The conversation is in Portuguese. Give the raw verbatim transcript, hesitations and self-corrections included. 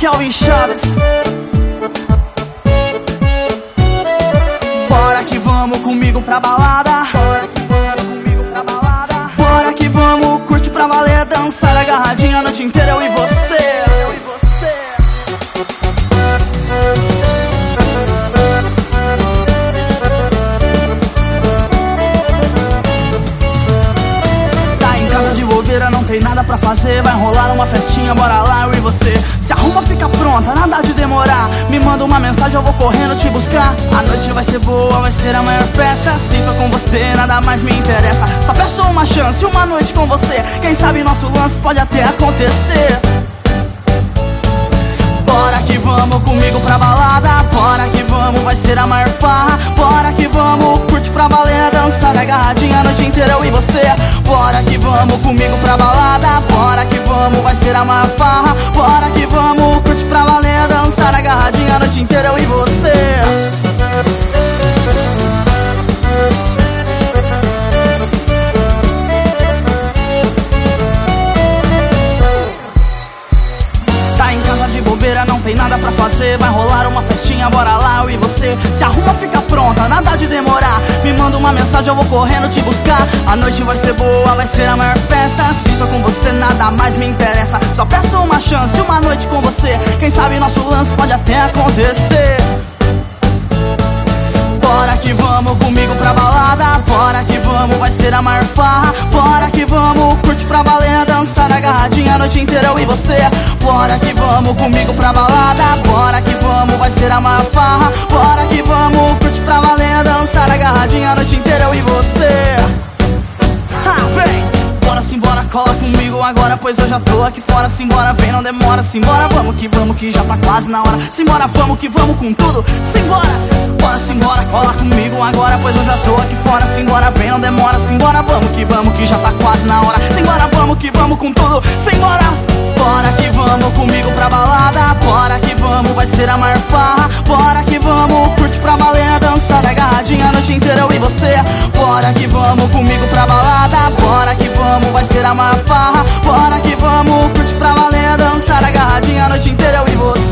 Kelvin Chaves. Bora que vamos comigo pra balada. Bora que vamos, curte pra valer, dançar agarradinha a noite inteira, eu e você. Não tem nada pra fazer, vai rolar uma festinha, bora lá, eu e você. Se arruma, fica pronta, nada de demorar. Me manda uma mensagem, eu vou correndo te buscar. A noite vai ser boa, vai ser a maior festa. Se tô com você, nada mais me interessa. Só peço uma chance, uma noite com você. Quem sabe nosso lance pode até acontecer. Bora que vamos comigo pra balada. Bora que vamos, vai ser a maior farra. Bora que vamos, curte pra valer, dançar agarradinha a noite inteira, eu e você. Bora que vamos comigo pra balada. Bora que vamos, vai ser a maior farra. Bora que vamos, curte pra valer, dançar agarradinha a noite inteira, eu e você. Não tem nada pra fazer, vai rolar uma festinha, bora lá, eu e você. Se arruma, fica pronta, nada de demorar. Me manda uma mensagem, eu vou correndo te buscar. A noite vai ser boa, vai ser a maior festa. Se tô com você, nada mais me interessa. Só peço uma chance, uma noite com você. Quem sabe nosso lance pode até acontecer. Bora que vamos comigo pra balada. Bora que vamos, vai ser a maior farra. Bora que vamos, curte pra valer, dançar agarradinha a noite inteira, eu e você. Bora que vamos comigo pra balada. Bora que vamos, vai ser a maior farra. Bora que vamos, curte pra valer, dançar agarradinha a noite inteira, eu e você. Ha, vem! Bora simbora, cola comigo agora, pois eu já tô aqui fora. Simbora, vem, não demora, simbora, vamos que vamos que já tá quase na hora. Simbora, vamos que vamos com tudo, simbora. Bora simbora, cola comigo agora, pois eu já tô aqui fora. Simbora, vem, não demora, simbora, vamos que vamos que já tá quase na hora. Simbora, vamos que vamos com tudo, simbora. Bora que vamos comigo pra balada. Bora que vamos, vai ser a maior farra. Bora que vamos, curte pra valer, dançar agarradinha a noite inteira, eu e você. Bora que vamos comigo pra balada. Bora que vamos, vai ser a maior farra. Bora que vamos, curte pra valer, dançar agarradinha a noite inteira, eu e você.